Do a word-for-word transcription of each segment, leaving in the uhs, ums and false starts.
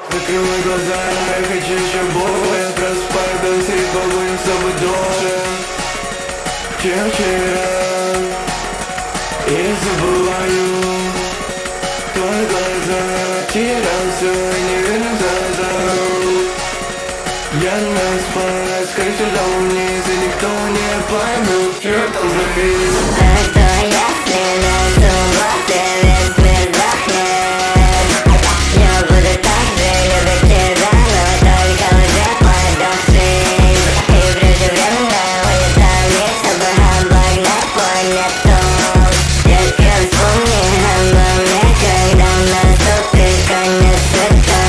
Закрывай глаза, я хочу еще больше. Проспать до всех, побудем с тобой дольше, чем вчера. И забываю твои глаза, терял все и не вернусь назад. Я не спал, скорее всего вниз, и никто не поймет, что там за риск. А что если на субботе весь мир вдохнет? Я буду так же любить тебя, но только уже подохший. И преждевременно улетаю вниз, чтобы обогнать планету. Только вспомни обо мне, когда наступит конец света.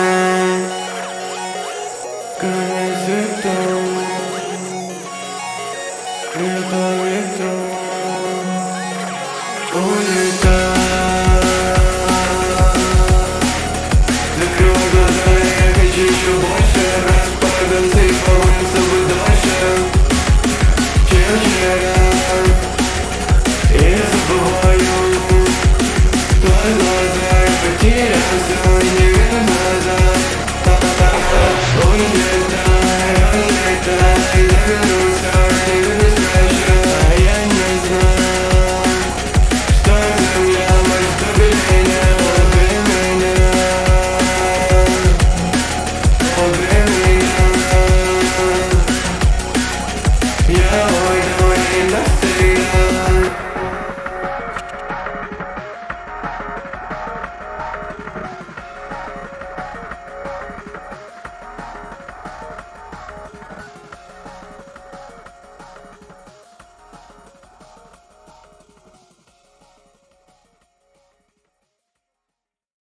Конец света, я по ветру улетаю. Закрывай глаза, я хочу еще больше. Распадаться и побудем с тобой дольше, чем вчера. И забываю твои глаза, я потерял все и не вернусь назад.